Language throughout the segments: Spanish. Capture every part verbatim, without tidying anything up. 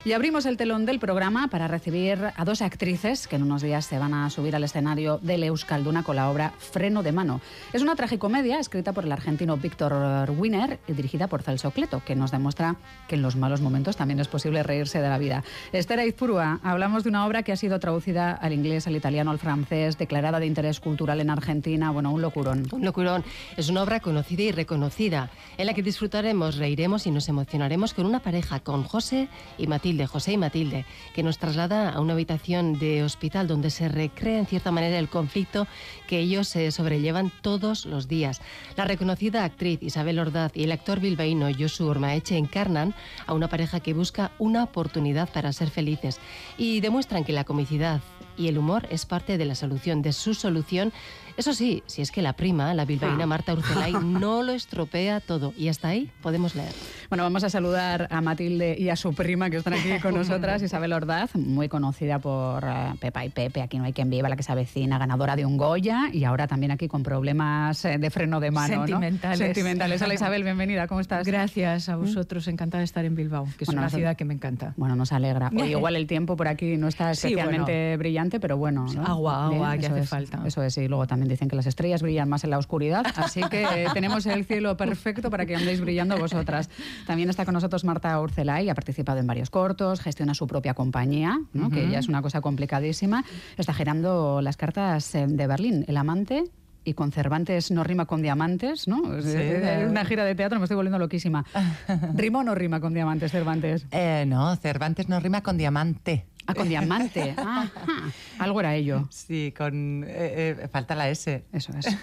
Y abrimos el telón del programa para recibir a dos actrices que en unos días se van a subir al escenario del Euskalduna con la obra Freno de mano. Es una tragicomedia escrita por el argentino Víctor Winer y dirigida por Celso Cleto, que nos demuestra que en los malos momentos también es posible reírse de la vida. Esther Aizpurua, hablamos de una obra que ha sido traducida al inglés, al italiano, al francés, declarada de interés cultural en Argentina. Bueno, un locurón. Un locurón. Es una obra conocida y reconocida, en la que disfrutaremos, reiremos y nos emocionaremos con una pareja, con José y Matilde. De José y Matilde, que nos traslada a una habitación de hospital donde se recrea en cierta manera el conflicto que ellos se sobrellevan todos los días. La reconocida actriz Isabel Ordaz y el actor bilbaíno Josu Ormaeche encarnan a una pareja que busca una oportunidad para ser felices y demuestran que la comicidad y el humor es parte de la solución, de su solución. Eso sí, si es que la prima, la bilbaína Marta Urzelay, no lo estropea todo. Y hasta ahí podemos leer. Bueno, vamos a saludar a Matilde y a su prima que están aquí con nosotras, Isabel Ordaz, muy conocida por uh, Pepa y Pepe, Aquí no hay quien viva, La que se avecina, ganadora de un Goya y ahora también aquí con problemas de freno de mano, Sentimentales. ¿no? Sentimentales. Hola Isabel, bienvenida, ¿cómo estás? Gracias a vosotros, encantada de estar en Bilbao, que es bueno, una nos, ciudad que me encanta. Bueno, nos alegra. O igual el tiempo por aquí no está especialmente sí, bueno, brillante, pero bueno, ¿no? Agua, agua, Bien, que hace es, falta. Eso es, y luego también dicen que las estrellas brillan más en la oscuridad, así que eh, tenemos el cielo perfecto para que andéis brillando vosotras. También está con nosotros Marta Urzelay, ha participado en varios cortos, gestiona su propia compañía, ¿no? Uh-huh. Que ya es una cosa complicadísima. Está girando las cartas de Berlín, El amante, y con Cervantes no rima con diamantes, ¿no? Sí, es una gira de teatro, me estoy volviendo loquísima. ¿Rima o no rima con diamantes, Cervantes? Eh, no, Cervantes no rima con diamante. Ah, con diamante. Ajá. Algo era ello. Sí, con eh, eh, falta la S. Eso es.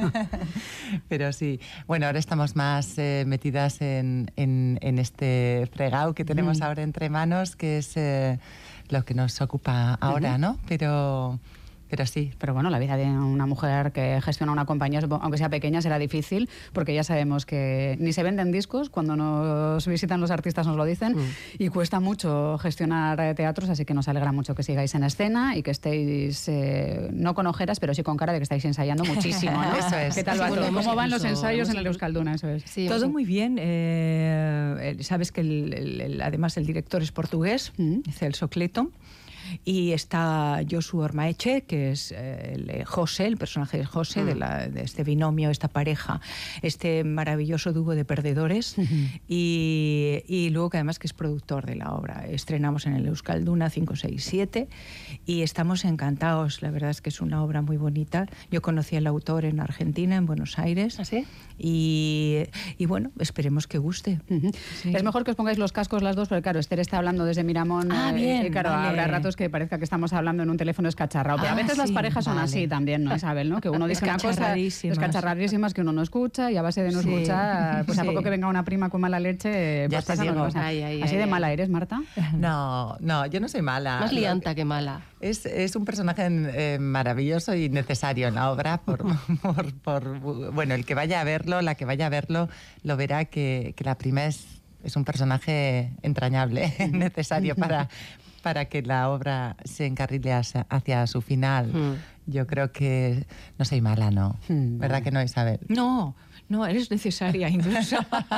Pero sí. Bueno, ahora estamos más eh, metidas en, en, en este fregado que tenemos mm. ahora entre manos, que es eh, lo que nos ocupa ahora, uh-huh. ¿no? Pero... Pero sí. Pero bueno, la vida de una mujer que gestiona una compañía, aunque sea pequeña, será difícil, porque ya sabemos que ni se venden discos, cuando nos visitan los artistas nos lo dicen, mm. y cuesta mucho gestionar teatros, así que nos alegra mucho que sigáis en escena y que estéis, eh, no con ojeras, pero sí con cara de que estáis ensayando muchísimo, ¿no? Eso es. ¿Qué tal va todo? ¿Cómo van los ensayos en el Euskalduna? Eso es. Sí, todo muy bien. Eh, sabes que el, el, el, además el director es portugués, mm. Celso Cleto. Y está Josu Ormaeche, que es eh, el José, el personaje de José, uh-huh. de, la, de este binomio, esta pareja, este maravilloso dúo de perdedores, uh-huh. y, y luego que además que es productor de la obra. Estrenamos en el Euskalduna cinco, seis, siete y estamos encantados. La verdad es que es una obra muy bonita. Yo conocí al autor en Argentina, en Buenos Aires. ¿Ah, sí? Y, y bueno, esperemos que guste. Uh-huh. Sí. Es mejor que os pongáis los cascos las dos, porque claro, Esther está hablando desde Miramón. Ah, bien, y claro, vale. habrá ratos que parezca que estamos hablando en un teléfono escacharrado. Pero ah, a veces sí, las parejas son vale. así también, ¿no, Isabel? ¿No? Que uno dice una cosa escacharradísimas que uno no escucha y a base de no sí. escuchar, pues sí. a poco que venga una prima con mala leche, ya pues pasa una cosa. Ay, ay, ¿Así ay, de ay. mala eres, Marta? No, no, yo no soy mala. Más lianta que mala. Es, es un personaje eh, maravilloso y necesario en la obra. Por, por, por, bueno, el que vaya a verlo, la que vaya a verlo, lo verá que, que la prima es, es un personaje entrañable, necesario para... para que la obra se encarrile hacia, hacia su final. Mm. Yo creo que no soy mala, ¿no? Mm. ¿Verdad que no, Isabel? No, no, eres necesaria incluso.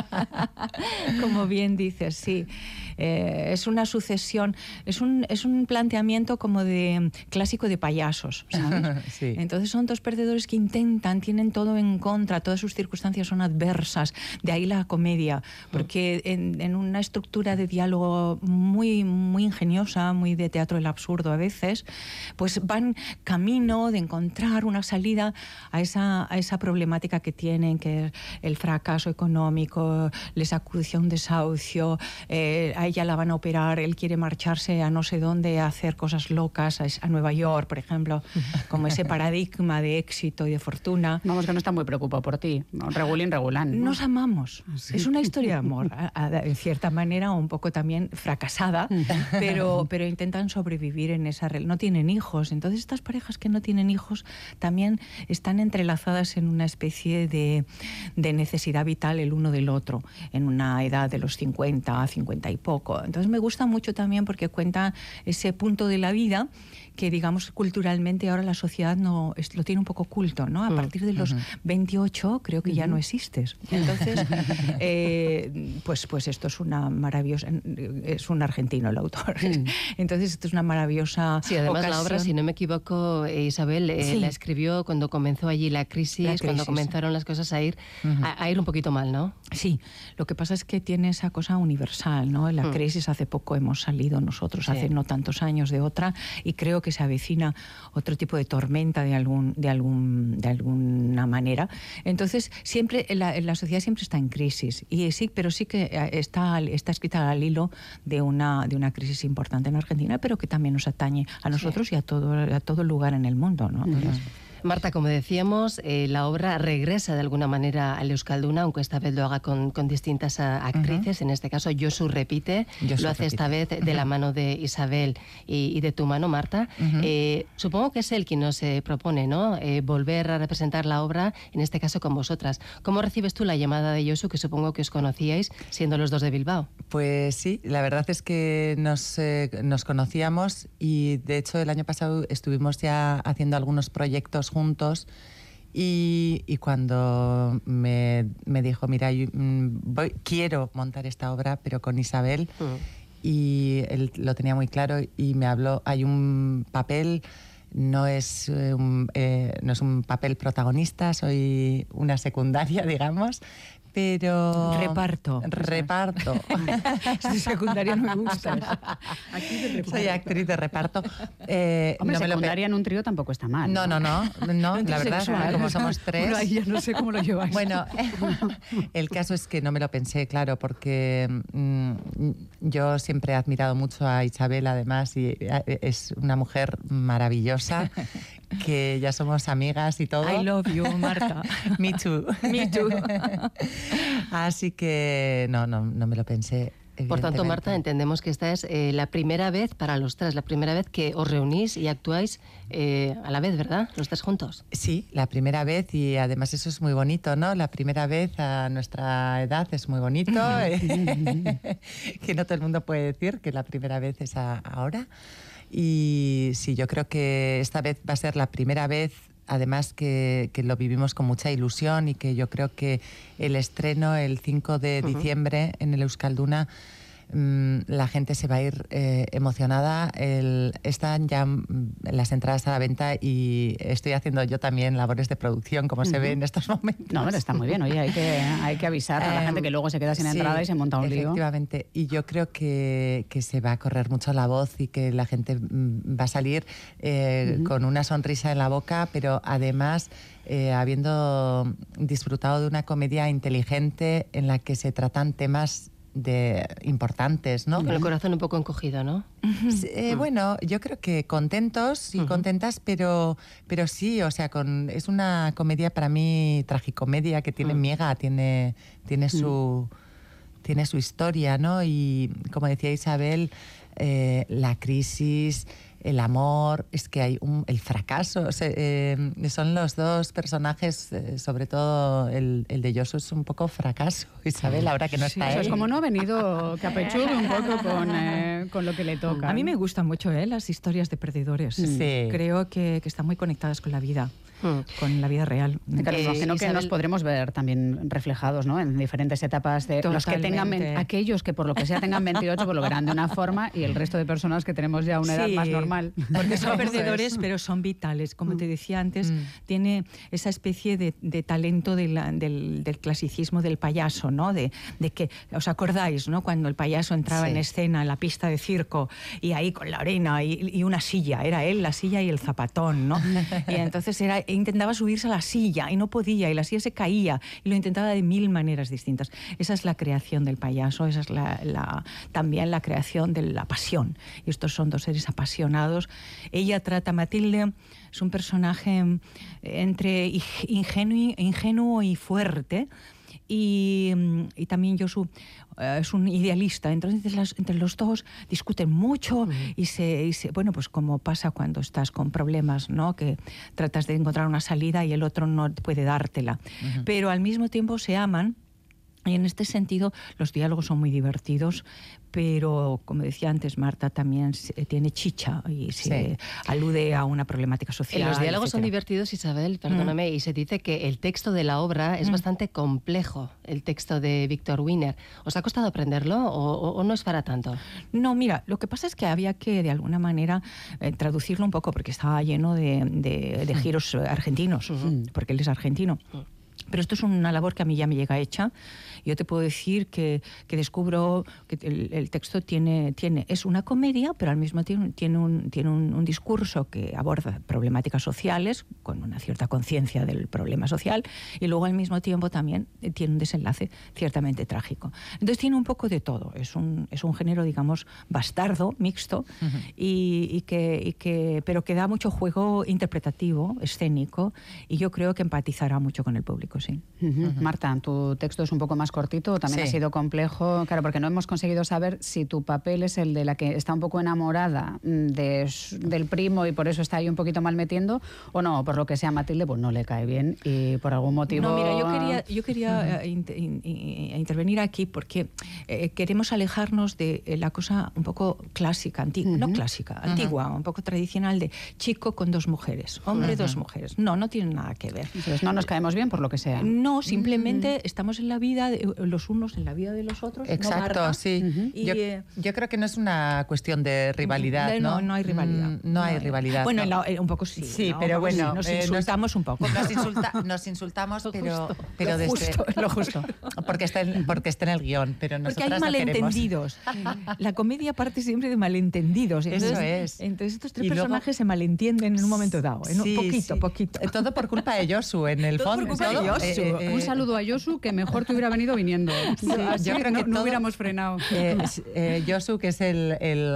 Como bien dices, sí. Eh, es una sucesión, es un, es un planteamiento como de clásico de payasos, ¿sabes? Sí. Entonces son dos perdedores que intentan, tienen todo en contra, todas sus circunstancias son adversas, de ahí la comedia, porque en, en una estructura de diálogo muy, muy ingeniosa, muy de teatro del absurdo a veces, pues van camino de encontrar una salida a esa, a esa problemática que tienen, que es el fracaso económico, les acucia un desahucio, eh, a ella la van a operar, él quiere marcharse a no sé dónde a hacer cosas locas, a, a Nueva York, por ejemplo, como ese paradigma de éxito y de fortuna. Vamos, que no está muy preocupado por ti, regulín, regulán, ¿no? Nos amamos, ¿sí? Es una historia de amor, a, a, en cierta manera un poco también fracasada, pero, pero intentan sobrevivir en esa relación. No tienen hijos, entonces estas parejas que no tienen hijos también están entrelazadas en una especie de, de necesidad vital el uno del otro, en una edad de los cincuenta, cincuenta y poco. Entonces me gusta mucho también porque cuenta ese punto de la vida que, digamos, culturalmente ahora la sociedad no es, lo tiene un poco oculto, ¿no? A partir de los uh-huh. veintiocho creo que uh-huh. ya no existes. Entonces, eh, pues, pues esto es una maravillosa... Es un argentino el autor. Uh-huh. Entonces esto es una maravillosa Sí, además ocasión. La obra, si no me equivoco, eh, Isabel, eh, sí. la escribió cuando comenzó allí la crisis, la crisis, cuando comenzaron las cosas a ir, uh-huh. a, a ir un poquito mal, ¿no? Sí, lo que pasa es que tiene esa cosa universal, ¿no? En la uh-huh. crisis hace poco hemos salido nosotros, sí. hace no tantos años de otra, y creo que se avecina otro tipo de tormenta de algún de algún de alguna manera. Entonces siempre la, la sociedad siempre está en crisis, y sí, pero sí que está está escrita al hilo de una de una crisis importante en Argentina, pero que también nos atañe a nosotros sí. y a todo a todo lugar en el mundo, ¿no? Uh-huh. Marta, como decíamos, eh, la obra regresa de alguna manera al Euskalduna, aunque esta vez lo haga con, con distintas a, actrices. Uh-huh. En este caso, Josu repite, Josu lo hace repite. esta vez de uh-huh. la mano de Isabel y, y de tu mano, Marta. Uh-huh. Eh, supongo que es él quien nos eh, propone, ¿no? Eh, volver a representar la obra, en este caso con vosotras. ¿Cómo recibes tú la llamada de Josu, que supongo que os conocíais, siendo los dos de Bilbao? Pues sí, la verdad es que nos, eh, nos conocíamos y, de hecho, el año pasado estuvimos ya haciendo algunos proyectos juntos y, y cuando me, me dijo, mira, yo, voy, quiero montar esta obra, pero con Isabel, uh-huh. y él lo tenía muy claro y me habló, hay un papel, no es, un, eh, no es un papel protagonista, soy una secundaria, digamos, pero... Reparto. Reparto. De secundaria no me gusta. Aquí de reparto. Soy actriz de reparto. Eh, Hombre, no secundaria en un trío tampoco está mal. No, no, no. no, no la verdad, sexual, como somos tres... Bueno, ahí ya no sé cómo lo lleváis. Bueno, el caso es que no me lo pensé, claro, porque mmm, yo siempre he admirado mucho a Isabel, además, y es una mujer maravillosa, que ya somos amigas y todo. I love you, Marta. Me too. Me too. Así que no, no, no me lo pensé. Por tanto, Marta, entendemos que esta es eh, la primera vez para los tres, la primera vez que os reunís y actuáis eh, a la vez, ¿verdad? Los tres juntos. Sí, la primera vez, y además eso es muy bonito, ¿no? La primera vez a nuestra edad es muy bonito, que no todo el mundo puede decir que la primera vez es a, ahora. Y sí, yo creo que esta vez va a ser la primera vez, además que, que lo vivimos con mucha ilusión, y que yo creo que el estreno el cinco de diciembre uh-huh. en el Euskalduna, mmm, la gente se va a ir eh, emocionada. El, están ya las entradas a la venta y estoy haciendo yo también labores de producción, como uh-huh. se ve en estos momentos. No, pero está muy bien. Oye, hay que, hay que avisar a la gente que luego se queda sin sí, entrada y se monta un lío. Efectivamente. Y yo creo que, que se va a correr mucho la voz y que la gente va a salir eh, uh-huh. con una sonrisa en la boca, pero además eh, habiendo disfrutado de una comedia inteligente en la que se tratan temas de importantes, ¿no? Con el corazón un poco encogido, ¿no? Eh, bueno, yo creo que contentos y uh-huh. contentas, pero, pero sí, o sea, con, es una comedia para mí tragicomedia que tiene uh-huh. miga, tiene, tiene, su, uh-huh. tiene su historia, ¿no? Y como decía Isabel, eh, la crisis, el amor, es que hay un, el fracaso, o sea, eh, son los dos personajes, eh, sobre todo el, el de Josu es un poco fracaso, Isabel, ahora que no sí, está él. Es como no ha venido capechudo un poco con, eh, con lo que le toca. A mí me gustan mucho eh, las historias de perdedores. Sí. Creo que, que están muy conectadas con la vida. Con la vida real. Claro, eh, imagino que nos podremos ver también reflejados, ¿no? En diferentes etapas de Totalmente. Los que tengan aquellos que por lo que sea tengan veintiocho, pues lo verán de una forma, y el resto de personas que tenemos ya una edad sí, más normal. Porque son perdedores, pero son vitales. Como te decía antes, mm. tiene esa especie de, de talento de la, del, del clasicismo del payaso, ¿no? De, de que, ¿os acordáis, no? Cuando el payaso entraba sí. en escena en la pista de circo y ahí con la arena y, y una silla, era él, la silla y el zapatón, ¿no? Y entonces era intentaba subirse a la silla y no podía, y la silla se caía, y lo intentaba de mil maneras distintas. Esa es la creación del payaso, esa es la, la, también la creación de la pasión. Y estos son dos seres apasionados. Ella trata, Matilde es un personaje entre ingenuo, ingenuo y fuerte, y, y también Josu uh, es un idealista. Entonces las, entre los dos discuten mucho uh-huh. y, se, y se, bueno, pues como pasa cuando estás con problemas, ¿no? Que tratas de encontrar una salida y el otro no puede dártela. Uh-huh. Pero al mismo tiempo se aman. Y en este sentido los diálogos son muy divertidos, pero como decía antes Marta, también tiene chicha y se sí. alude a una problemática social. Los diálogos etcétera. son divertidos, Isabel, perdóname, mm. y se dice que el texto de la obra es mm. bastante complejo, el texto de Víctor Wiener. ¿Os ha costado aprenderlo o, o, o no es para tanto? No, mira, lo que pasa es que había que de alguna manera eh, traducirlo un poco porque estaba lleno de, de, de giros argentinos, mm. porque él es argentino. Mm. Pero esto es una labor que a mí ya me llega hecha. Yo te puedo decir que, que descubro que el, el texto tiene, tiene, es una comedia, pero al mismo tiempo tiene, un, tiene un, un discurso que aborda problemáticas sociales, con una cierta conciencia del problema social, y luego al mismo tiempo también tiene un desenlace ciertamente trágico. Entonces tiene un poco de todo. Es un, es un género, digamos, bastardo, mixto, uh-huh. y, y que, y que, pero que da mucho juego interpretativo, escénico, y yo creo que empatizará mucho con el público. Sí. Uh-huh. Uh-huh. Marta, tu texto es un poco más cortito, también sí. ha sido complejo, claro, porque no hemos conseguido saber si tu papel es el de la que está un poco enamorada de, del primo y por eso está ahí un poquito mal metiendo, o no, por lo que sea Matilde, pues no le cae bien y por algún motivo... No, mira, yo quería, yo quería uh-huh. inter, in, in, intervenir aquí porque eh, queremos alejarnos de la cosa un poco clásica, antigua, uh-huh. no clásica, uh-huh. antigua, un poco tradicional de chico con dos mujeres, hombre, uh-huh. dos mujeres. No, no tiene nada que ver. Entonces, no nos caemos bien por lo que sea. No, simplemente mm. estamos en la vida, de, los unos en la vida de los otros. Exacto, no sí. Uh-huh. Y, yo, eh, yo creo que no es una cuestión de rivalidad, ¿no? No, no hay rivalidad. Mm, no, no hay rivalidad. Bueno, no. la, un poco sí. Sí, ¿no? pero bueno. Sí, nos eh, insultamos nos, un poco. Nos, insulta, nos insultamos, pero, pero lo desde... Justo, lo justo. Porque está, en, porque está en el guión, pero nosotras porque hay malentendidos. No la comedia parte siempre de malentendidos. Entonces, Eso es. Entonces estos tres y personajes luego, se malentienden en un momento dado. En sí, un poquito, sí. poquito. Todo por culpa de Josu, en el todo fondo. Por culpa todo, de Josu. Eh, eh, un saludo a Josu, que mejor te hubiera venido viniendo. Sí, yo creo no, que no todo, hubiéramos frenado. Eh, eh, Josu, que es el, el,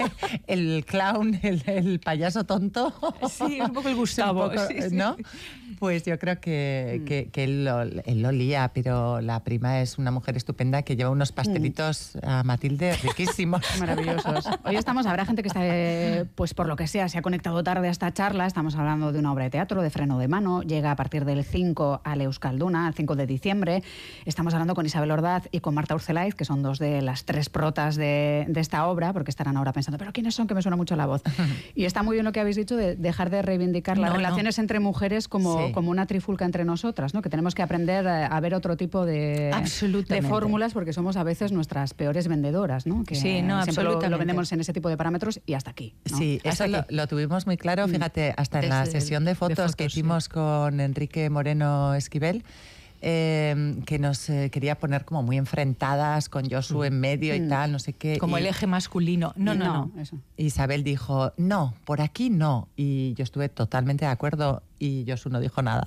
el clown, el, el payaso tonto. Sí, es un poco el Gustavo. Poco, sí, sí. ¿no? Pues yo creo que, que, que él, lo, él lo lía, pero la prima es una mujer estupenda que lleva unos pastelitos a Matilde riquísimos. Maravillosos. Hoy estamos, habrá gente que está, eh, pues por lo que sea, se ha conectado tarde a esta charla. Estamos hablando de una obra de teatro, de Freno de mano. Llega a partir del cinco al Euskalduna, el cinco de diciembre. Estamos hablando con Isabel Ordaz y con Marta Urzelaiz, que son dos de las tres protas de, de esta obra, porque estarán ahora pensando, ¿pero quiénes son? Que me suena mucho la voz. Y está muy bien lo que habéis dicho de dejar de reivindicar las no, relaciones no. entre mujeres como, sí. como una trifulca entre nosotras, ¿no? Que tenemos que aprender a ver otro tipo de, de fórmulas, porque somos a veces nuestras peores vendedoras, ¿no? Que sí, no, siempre lo, lo vendemos en ese tipo de parámetros y hasta aquí, ¿no? Sí, eso lo, lo tuvimos muy claro, fíjate, hasta en Desde la sesión de fotos, de fotos que hicimos sí. con Enrique Moreno Esquivel. Eh, que nos eh, quería poner como muy enfrentadas con Josu mm. en medio mm. y tal, no sé qué. Como y, el eje masculino. No, no, no. no. Eso. Isabel dijo, no, por aquí no. Y yo estuve totalmente de acuerdo y Josu no dijo nada.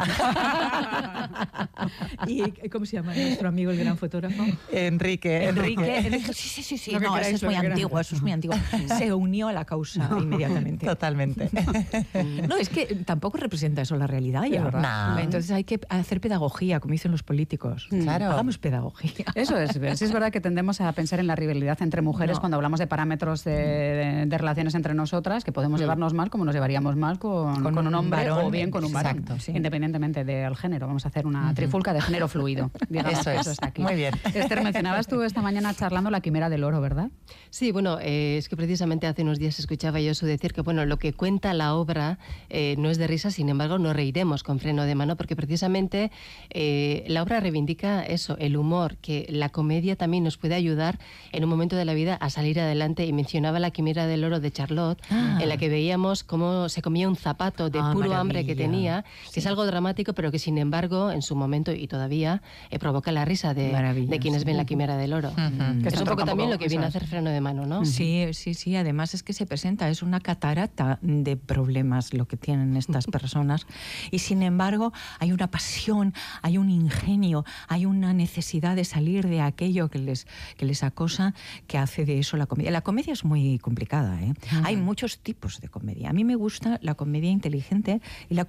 ¿Y cómo se llama nuestro amigo, el gran fotógrafo? Enrique. Enrique. Enrique. Sí, sí, sí. sí. No, no eso es muy antiguo, eso es muy antiguo. Se unió a la causa inmediatamente. Totalmente. No, es que tampoco representa eso la realidad ya. No. Entonces hay que hacer pedagogía, como dicen los políticos. Claro. Hagamos pedagogía. Eso es. Sí es verdad que tendemos a pensar en la rivalidad entre mujeres no. cuando hablamos de parámetros de, de, de relaciones entre nosotras, que podemos mm. llevarnos mal como nos llevaríamos mal con, con, con un hombre varón, o bien con un varón. Exacto, sí. Independientemente del género. Vamos a hacer una uh-huh. trifulca de género fluido. Digamos, eso es. Eso está aquí. Muy bien. Esther, mencionabas tú esta mañana charlando la quimera del oro, ¿verdad? Sí, bueno, eh, es que precisamente hace unos días escuchaba yo su decir que bueno, lo que cuenta la obra eh, no es de risa, sin embargo, nos reiremos con Freno de mano, porque precisamente eh, la obra reivindica eso, el humor, que la comedia también nos puede ayudar en un momento de la vida a salir adelante. Y mencionaba la quimera del oro de Charlotte, ah. en la que veíamos cómo se comía un zapato de ah, puro maravilla. hambre que tenía, que sí. es algo dramático, pero que sin embargo, en su momento y todavía, eh, provoca la risa de, de quienes sí. ven la quimera del oro. Uh-huh. Que es, es un poco también lo que viene a hacer Freno de mano, ¿no? Sí, sí, sí. Además es que se presenta, es una catarata de problemas lo que tienen estas personas. Y sin embargo, hay una pasión, hay un ingenio, hay una necesidad de salir de aquello que les, que les acosa, que hace de eso la comedia. La comedia es muy complicada, ¿eh? Uh-huh. Hay muchos tipos de comedia. A mí me gusta la comedia inteligente y la comedia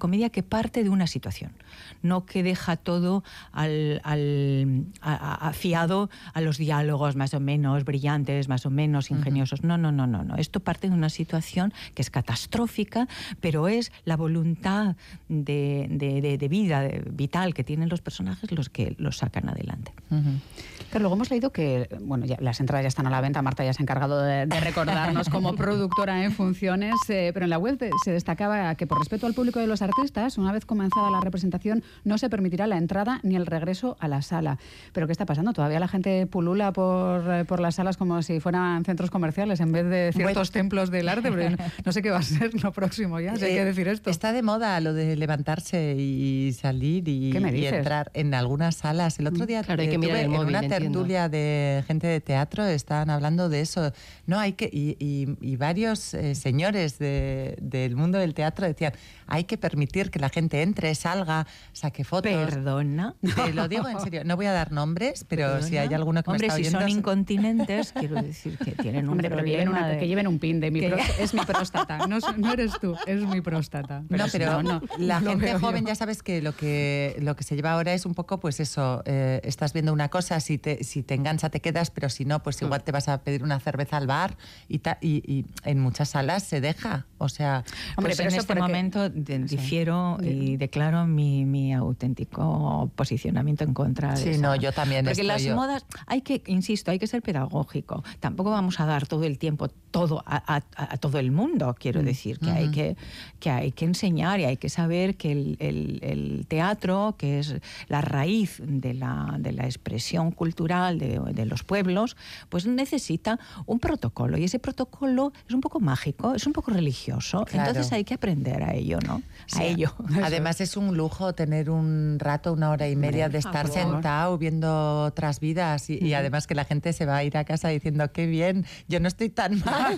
comedia que parte de una situación, no que deja todo al, al, a, a, fiado a los diálogos más o menos brillantes, más o menos ingeniosos. Uh-huh. No, no, no, no, no. Esto parte de una situación que es catastrófica, pero es la voluntad de, de, de, de vida de, vital que tienen los personajes los que los sacan adelante. Uh-huh. Pero luego hemos leído que, bueno, ya, las entradas ya están a la venta, Marta ya se ha encargado de, de recordarnos como productora en funciones, eh, pero en la web se destacaba que por respeto al público de los artistas, una vez comenzada la representación, no se permitirá la entrada ni el regreso a la sala. ¿Pero qué está pasando? ¿Todavía la gente pulula por, por las salas como si fueran centros comerciales en vez de ciertos bueno. templos del arte? Pero no sé qué va a ser lo próximo ya, si hay que decir esto. Está de moda lo de levantarse y salir y, y entrar en algunas salas. El otro día claro, hay que eh, mirar tuve el móvil, en una entiendo. tertulia de gente de teatro, estaban hablando de eso. No, hay que y, y, y varios eh, señores de, del mundo del teatro decían, hay que permitir que la gente entre, salga, saque fotos. Perdona. Te lo digo en serio, no voy a dar nombres, pero Perdona. si hay alguno que Hombre, me está si oyendo... son incontinentes, quiero decir que tienen un Hombre, pero que lleven, una, de... que lleven un pin de mi próstata. Es mi próstata, no, no eres tú, es mi próstata. Pero no, pero no, no, la gente joven yo. ya sabes que lo que lo que se lleva ahora es un poco, pues eso, eh, estás viendo una cosa, si te, si te engancha te quedas, pero si no, pues igual te vas a pedir una cerveza al bar y, ta, y, y en muchas salas se deja, o sea... Hombre, pues pero en este porque... momento difiero sí. y declaro mi, mi auténtico posicionamiento en contra de Sí, esa. no, yo también Porque estoy las yo. modas, hay que, insisto, hay que ser pedagógico. Tampoco vamos a dar todo el tiempo todo a, a, a todo el mundo, quiero decir, que, uh-huh. hay que, que hay que enseñar y hay que saber que el, el, el teatro, que es la raíz de la, de la expresión cultural de, de los pueblos, pues necesita un protocolo, y ese protocolo es un poco mágico, es un poco religioso, claro. Entonces hay que aprender a ello, ¿no? Sí. A ello. Además es un lujo tener un rato, una hora y media de estar sentado viendo otras vidas y, y además que la gente se va a ir a casa diciendo qué bien, yo no estoy tan mal.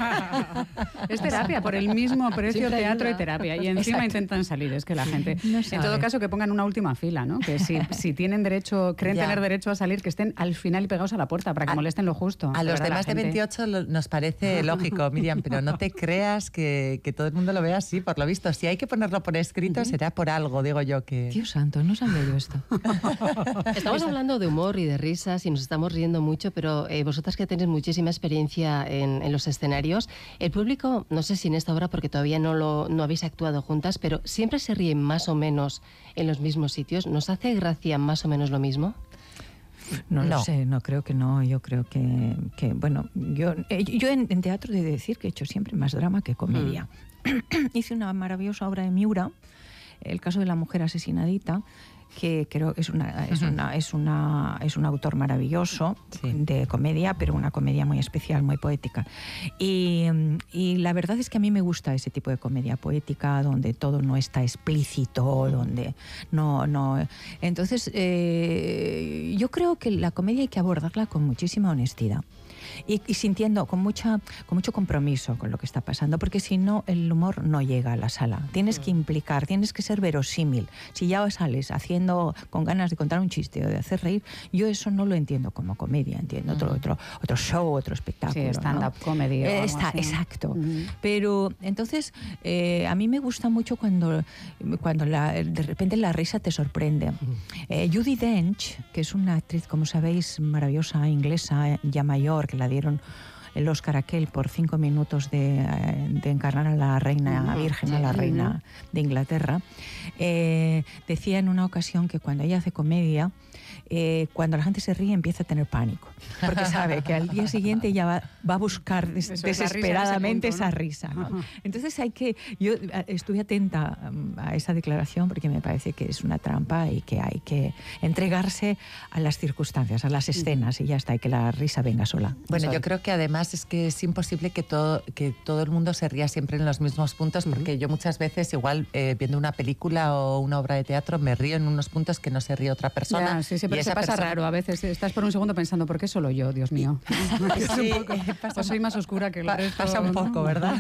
Es terapia, por el mismo precio teatro y terapia, y encima Exacto. intentan salir, es que la gente... No en todo caso que pongan una última fila, ¿no? Que si, si tienen derecho, creen ya. tener derecho a salir, que estén al final y pegados a la puerta para que a, molesten lo justo. A los demás de veintiocho lo, nos parece lógico, Miriam, pero no te creas que, que todo el mundo lo vea así, por lo visto. Si hay que ponerlo por escrito, uh-huh. será por algo, digo yo que... Dios santo, no sabía yo esto. Estamos hablando de humor y de risas y nos estamos riendo mucho, pero eh, vosotras que tenéis muchísima experiencia en, en los escenarios, el público, no sé si en esta obra porque todavía no, lo, no habéis actuado juntas, pero siempre se ríen más o menos en los mismos sitios. ¿Nos hace gracia más o menos lo mismo? No, no lo sé, no creo que no. Yo creo que, que bueno, yo, eh, yo en, en teatro he de decir que he hecho siempre más drama que comedia. Mm. Hice una maravillosa obra de Miura, El caso de la mujer asesinadita, que creo que es una es una es una es un autor maravilloso sí. de comedia, pero una comedia muy especial, muy poética. Y, y la verdad es que a mí me gusta ese tipo de comedia poética donde todo no está explícito, donde no no entonces eh, yo creo que la comedia hay que abordarla con muchísima honestidad. Y, y sintiendo con mucha con mucho compromiso con lo que está pasando, porque si no el humor no llega a la sala. Tienes que implicar, tienes que ser verosímil. Si ya sales haciendo con ganas de contar un chiste o de hacer reír, yo eso no lo entiendo como comedia, entiendo otro otro otro show, otro espectáculo. Sí, stand-up ¿no? comedy. Eh, está, exacto. Uh-huh. Pero entonces eh, a mí me gusta mucho cuando cuando la, de repente la risa te sorprende. Uh-huh. Eh, Judi Dench, que es una actriz, como sabéis, maravillosa inglesa, ya mayor, que la dieron el Oscar a aquel por cinco minutos de, de encarnar a la reina uh-huh, virgen, sí, a la reina uh-huh. de Inglaterra, eh, decía en una ocasión que cuando ella hace comedia, eh, cuando la gente se ríe empieza a tener pánico, porque sabe que al día siguiente ella va, va a buscar des, Eso desesperadamente esa risa, esa risa, ¿no? Entonces hay que, yo estuve atenta a esa declaración porque me parece que es una trampa y que hay que entregarse a las circunstancias, a las escenas, uh-huh. y ya está, y que la risa venga sola. Bueno, Eso. yo creo que además es que es imposible que todo, que todo el mundo se ría siempre en los mismos puntos, uh-huh. porque yo muchas veces igual eh, viendo una película o una obra de teatro me río en unos puntos que no se ríe otra persona. Ya, sí, sí, pero y se pasa persona... raro a veces. Estás por un segundo pensando, ¿por qué solo yo, Dios mío? Sí, un poco, pasa, o soy más oscura que el pa, resto. Pasa un poco, ¿verdad?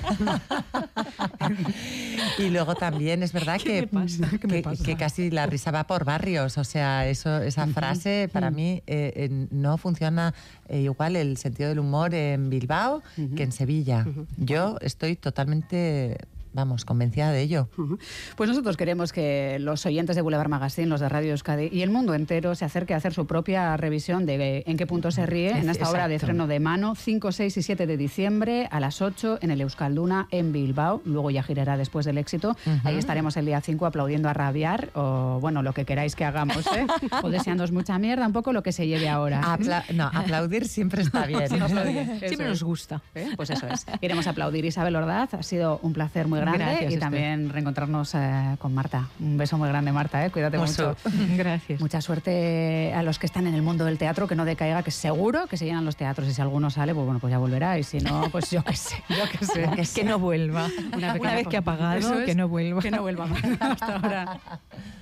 Y luego también es verdad que, que, que casi la risa va por barrios. O sea, eso, esa uh-huh. frase para uh-huh. mí eh, eh, no funciona eh, igual el sentido del humor en Bilbao uh-huh. que en Sevilla. Uh-huh. Yo estoy totalmente vamos, convencida de ello. Uh-huh. Pues nosotros queremos que los oyentes de Boulevard Magazine, los de Radio Euskadi y el mundo entero se acerque a hacer su propia revisión de En qué punto se ríe, en esta Exacto. obra de Freno de Mano, cinco, seis y siete de diciembre a las ocho en el Euskalduna en Bilbao. Luego ya girará después del éxito. Uh-huh. Ahí estaremos el día cinco aplaudiendo a rabiar, o bueno, lo que queráis que hagamos, ¿eh? O deseándoos mucha mierda, un poco lo que se lleve ahora. Apla- no, aplaudir siempre está bien. Siempre nos gusta. ¿Eh? Pues eso es. Iremos a aplaudir. Isabel Ordaz, ha sido un placer muy grande. Gracias, y también reencontrarnos eh, con Marta. Un beso muy grande, Marta, ¿eh? Cuídate Oso. mucho. Gracias. Mucha suerte a los que están en el mundo del teatro, que no decaiga, que seguro que se llenan los teatros, y si alguno sale, pues bueno, pues ya volverá, y si no, pues yo qué sé, yo qué sé. Que, que no vuelva. Una, Una vez que ha pagado, Eso es, que no vuelva. Que no vuelva más. Hasta ahora.